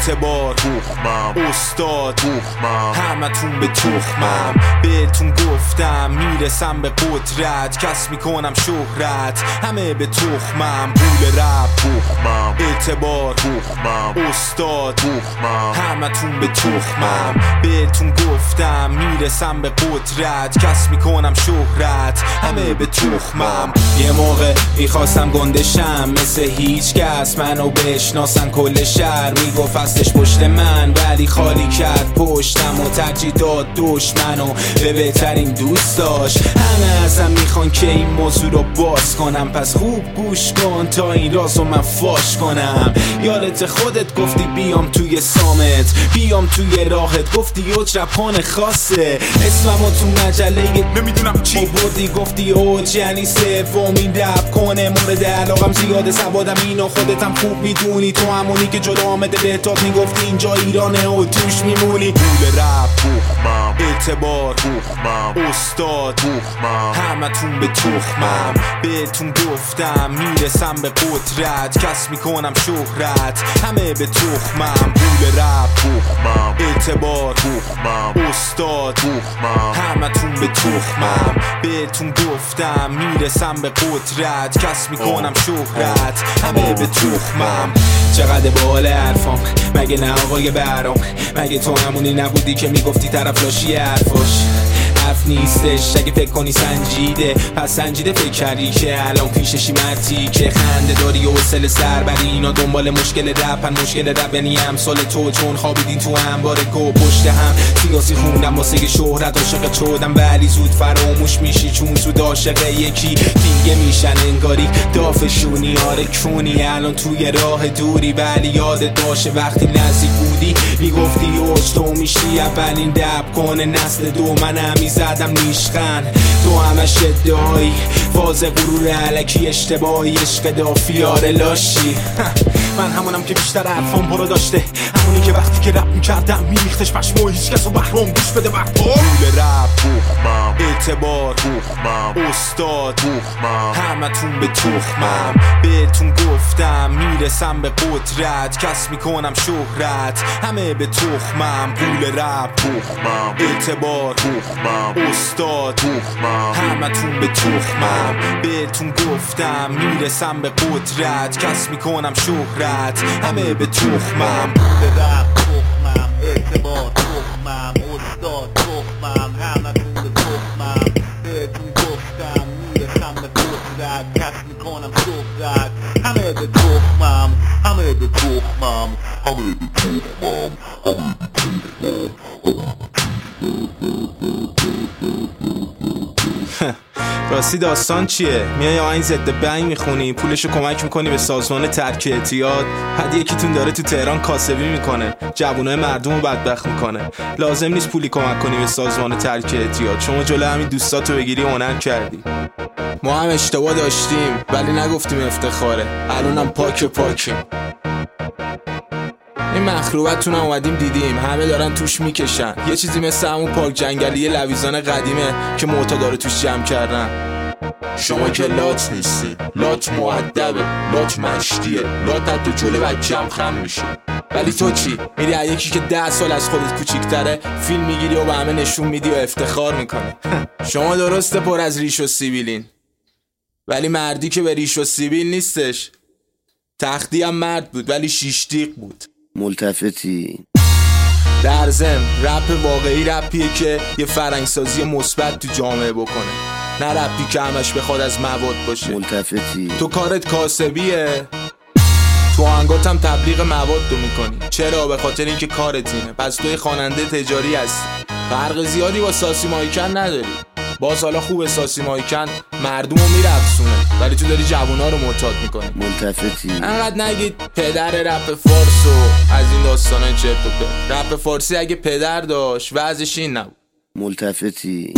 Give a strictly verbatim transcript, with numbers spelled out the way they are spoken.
اعتبار تخمم، استاد تخمم، همتون به تخمم. بهتون گفتم میرسم به قدرت، کس میکنم شهرت، همه به تخمم. پول رپ تخمم، اعتبار تخمم، استاد تخمم، همتون به تخمم. بهتون گفتم میرسم به قدرت، کس میکنم شهرت، همه به تخمم. یه موقع میخواستم گندشم مثل هیچ کس، منو بشناسن کل شهر میگفت هستش پشت من، ولی خالی کرد پشتم و ترجیح داد دشمنو به بهترین دوست داشت. همه ازم میخوان که این موضوع رو باز کنم، پس خوب گوش کن تا این رازو من فاش کنم. یادت خودت گفتی بیام توی سامت، بیام توی راحت، گفتی اوج رپان خاصه، اسممو تو مجله نمیدونم چی بودی، گفتی اوج یعنی سومین رپ کنه مورد علاقم زیاده، سوادم اینو خودتم خوب میدونی، تو همونی که جلو آمده بهتاب میگفتی اینجا ایرانه و توش میمونی. پول رپ تخمم، اعتبار تخمم، استاد تخمم، همتون به تخمم. بهتون گفتم میرسم به قدرت، کس میکنم شهرت، همه به تخمم. پول رپ تخمم، اعتبار تخمم، استاد تخمم، همتون به تخمم. بهتون گفتم میرسم به قدرت، کس میکنم شهرت، همه به تخمم. چقدر بال حرفام مگه نه آقای برام، مگه تو همونی نبودی که میگفتی طرف لاشی حرفاش حرف نیستش. اگه فکر کنی سنجیده پس سنجیده فکر کردی که الان پیششی مرتی که خنده داری و حوصله سر بری. اینا دنبال مشکل رپن، مشکل رپ یعنی امثال تو، چون خوابیدین تو انبار گو پشت هم. سیاسی خوندم واسه شهرت، عاشق چودم ولی زود فراموش میشی چون زود عاشق یکی دیگه میشن انگاری دافشونی. آره کونی الان توی راه دوری، ولی یادت باشه وقتی نزدیک بودی میگفتی اوج تو میشی اولین رپ کنه نسل دو. منم میزدم نیشخن تو همش ادعایی، فاز غرور علکی اشتباهی، عشق دافیار لاشی. من همونم که بیشتر حرفام پرو داشته، همونی که وقتی که رپ میکردم میریختش پشمو هیچ کس و بحرام گوش بده وقت. پول رپ تخمم، اعتبار تخمم، استاد تخمم، همتون به تخمم. بهتون گفتم میرسم به قدرت، کس میکنم شهرت، همه به تخمم. پول رپ تخمم، اعتبار تخمم، استاد تخمم، همتون به تخمم. بهتون گفتم میرسم به قدرت، کس میکنم شهرت، همه به تخمم. پول رپ تخمم، اعتبار تخمم، استاد تخمم، همتون به تخمم. بهتون گفتم میرسم به قدرت، کس میکنم شهرت، همه به تخمم، همه به تخمم، همه به تخمم، همه به راستی داستان چیه؟ میای آهنگ ضد بنگ میخونی، پولشو کمک میکنی به سازمان ترک اعتیاد. حد یکیتون داره تو تهران کاسبی میکنه، جوونای مردم رو بدبخت میکنه. لازم نیست پولی کمک کنی به سازمان ترک اعتیاد، شما جلو همین دوستاتو بگیری هنر کردی. ما هم اشتباه داشتیم ولی نگفتیم افتخاره، الانم پاک پاکیم. این مخروبتون هم اومدیم دیدیم همه دارن توش میکشن، یه چیزی مثل همون پارک جنگلی لویزان قدیمه که معتا داره توش جمع کردن. شما که لات نیستی، لات مؤدبه، لات مشتیه، لات حتی جلو بچه‌ام خم میشه. ولی تو چی؟ میری یکی که ده سال از خودت کوچیک‌تره فیلم میگیری و به همه نشون میدی و افتخار میکنی. شما درسته پر از ریش و سیبیلین، ولی مردی که به ریش و سیبیل نیستش. تختی هم مرد بود ولی شیشتیق بود. ملتفتی. در ضمن رپ واقعی رپیه که یه فرهنگسازی مثبت تو جامعه بکنه، نه رپی که همش بخواد از مواد باشه. ملتفتی. تو کارت کاسبیه، تو آهنگات هم تبلیغ مواد رو میکنی. چرا؟ به خاطر اینکه کارت اینه. پس توی خواننده تجاری هستی، فرق زیادی با ساسی مایکن نداری. باز حالا خوبه ساسی مایکن مردم رو میرقصونه، ولی تو داری جوونا رو معتاد میکنی. ملتفتی. انقدر نگید پدر رپ فارسو از این داستانای چرت و پرت. رپ فارسی اگه پدر داشت وضعش این نبود. ملتفتی.